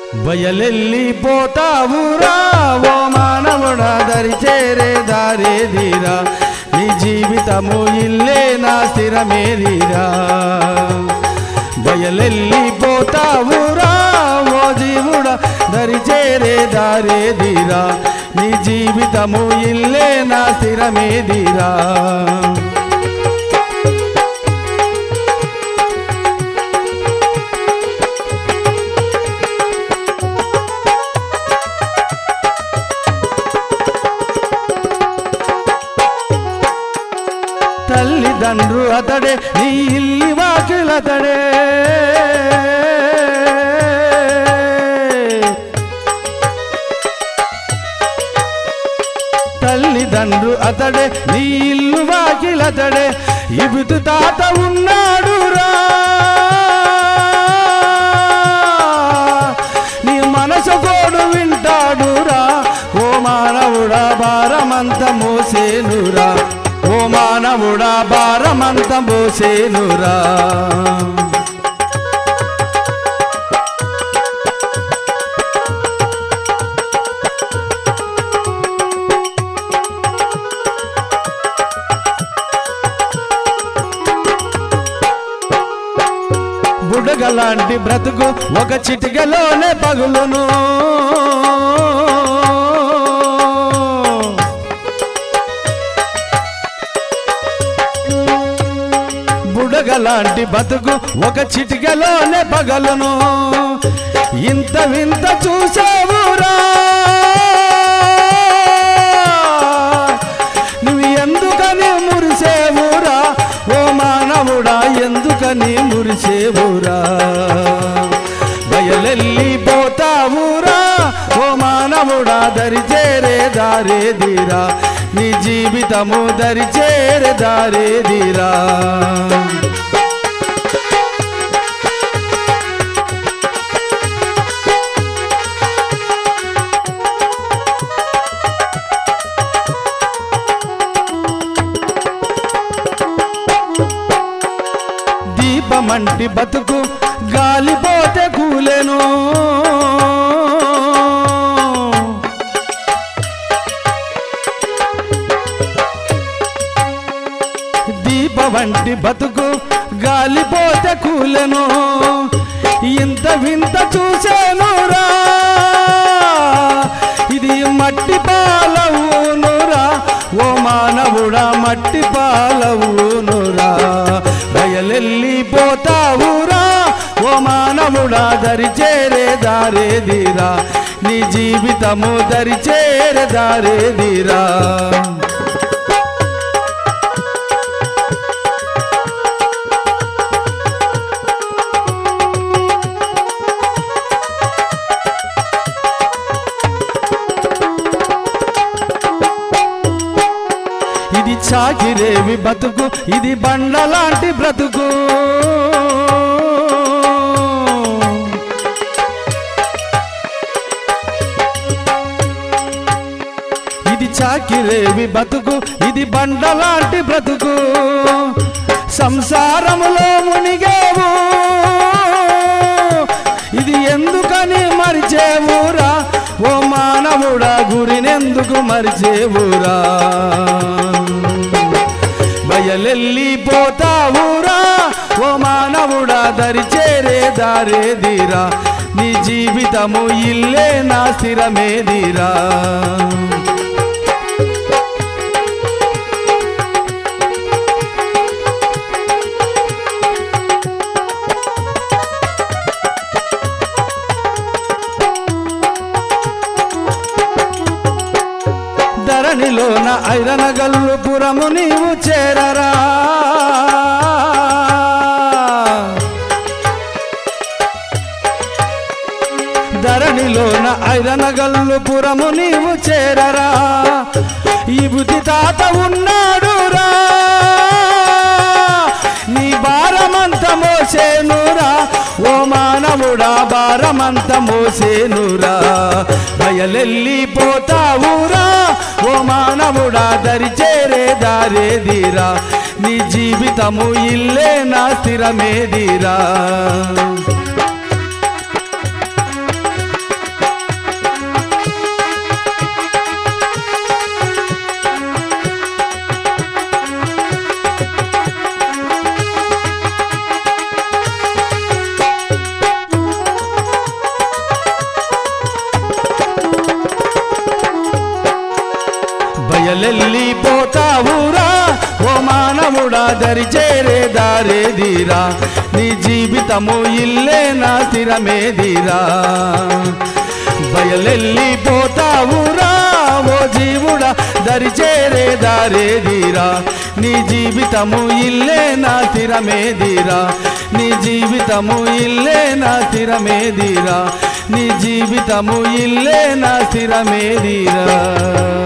బయలెల్లిపోతావురా ఓ మానవుడా దరి చేరే దారేదిరా నీ జీవితము ఇల్లే నా స్థిరమేదిరా బయలెల్లిపోతావురా ఓ జీవుడా దరి చేరే దారేదిరా నీ జీవితము ఇల్లే నా స్థిరమేదిరా తల్లిదండ్రు అతడే నీ ఇల్లి వాకిలతడే తల్లిదండ్రు అతడే నీ ఇల్లు వాకిలతడే ఇబుతు తాత ఉన్నాడురా నీ మనసు గోడు వింటాడురా ఓ మానవుడా భారమంత మోసేనురా ఓ మానవుడా భారమంత మోసేనురా బుడగలాంటి బ్రతుకు ఒక చిటికలోనే పగులును బుడగలాంటి బతుకు ఒక చిటికలోనే పగలును ఇంత వింత చూసావురా నువ్వు ఎందుకని మురిసేవురా ఓ మానవుడా ఎందుకని మురిసేవురా బయలెల్లిపోతావురా ఓ మానవుడా దరి చేరే దారేదిరా నీ జీవితము దరి చేరే దారేదిరా దీపమంటి బతుకు గాలిపోతే కూలెను దీపవంటి బతుకు గాలిపోతే కూలెను ఇంత వింత చూసేనురా ఇది మట్టి పాలవునురా ఓ మానవుడా మట్టి పాలవునురా బయలెల్లిపోతావురా ఓ మానవుడా దరి చేరే దారేదిరా నీ జీవితము దరి చేరే దారేదిరా ఇది చాకిరేవి బతుకు ఇది బండలాంటి బ్రతుకు ఇది చాకిరేవి బతుకు ఇది బండలాంటి బ్రతుకు సంసారములో మునిగేవు ఇది ఎందుకని మరిచేవురా ఓ మానవుడా గురినెందుకు మరిచేవురా బయలెల్లిపోతావురా ఓ మానవుడా దరి చేరే దారేదిరా నీ జీవితము ఇల్లే నా స్థిరమేదిరా ధరణిలోన ఐరనగల్లు పురము నీవు చేరరా ధరణిలోన ఐరనగల్లు పురము నీవు చేరరా ఈ బుద్ధి తాత ఉన్నాడురా నీ భారమంత మోసేనురా ఓ మానవుడా భారమంత మోసేనురా బయలెల్లిపోతావురా ఓ మానవుడా దరి చేరే దారేదిరా నీ జీవితము ఇల్లే నా స్థిరమేదిరా మానవుడా దరిచేరే దారేదిరా నీ జీవితము ఇల్లే నా స్థిరమేదిరా బయలెళ్ళిపోతావురా ఓ జీవుడా దరిచేరే దారేదిరా నీ జీవితము ఇల్లే నా స్థిరమేదిరా నీ జీవితము ఇల్లే నా స్థిరమేదిరా నీ జీవితము ఇల్లే నా స్థిరమేదిరా